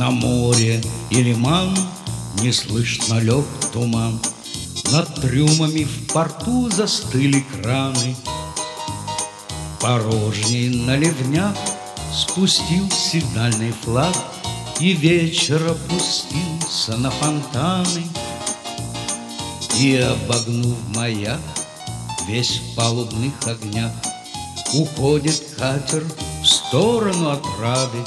На море и лиман не слышно лег туман, над трюмами в порту застыли краны. Порожний на ливнях спустил сигнальный флаг, и вечер опустился на фонтаны. И, обогнув маяк, весь в палубных огнях, уходит катер в сторону отрады.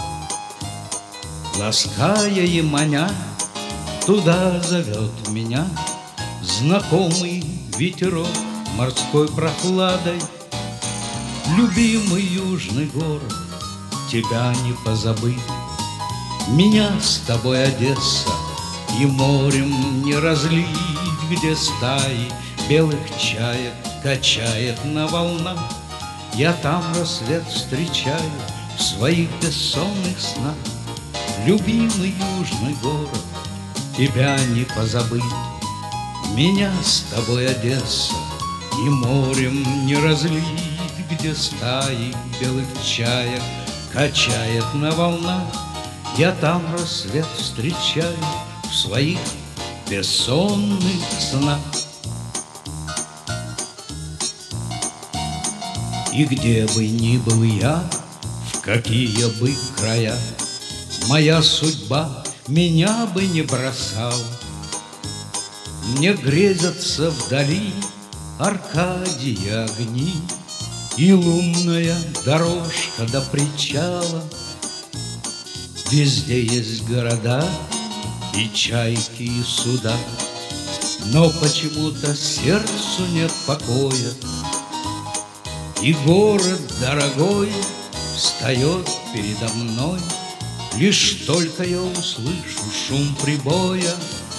Лаская и маня, туда зовет меня знакомый ветерок морской прохладой. Любимый южный город, тебя не позабыть. Меня с тобой, Одесса, и морем не разлить, где стаи белых чаек качает на волнах. Я там рассвет встречаю в своих бессонных снах. Любимый южный город, тебя не позабыть. Меня с тобой, Одесса, и морем не разлить, где стаи белых чаек качает на волнах. Я там рассвет встречаю в своих бессонных снах. И где бы ни был я, в какие бы края, моя судьба меня бы не бросала. Мне грезятся вдали Аркадии огни и лунная дорожка до причала. Везде есть города и чайки, и суда, но почему-то сердцу нет покоя. И город дорогой встает передо мной, лишь только я услышу шум прибоя.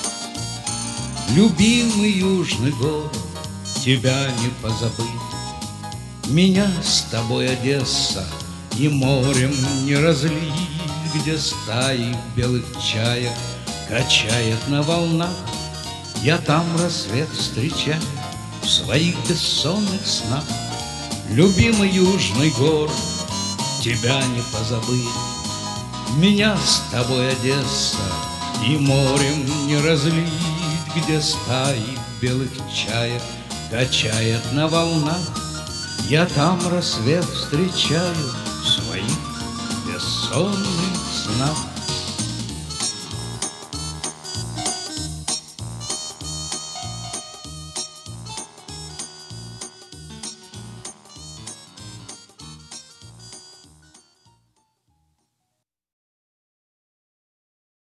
Любимый южный город, тебя не позабыть. Меня с тобой, Одесса, и морем не разлить, где стаи белых чаек качает на волнах. Я там рассвет встречаю в своих бессонных снах. Любимый южный город, тебя не позабыть. Меня с тобой, Одесса, и морем не разлить, где стаи белых чаек качает на волнах. Я там рассвет встречаю в своих бессонных снах.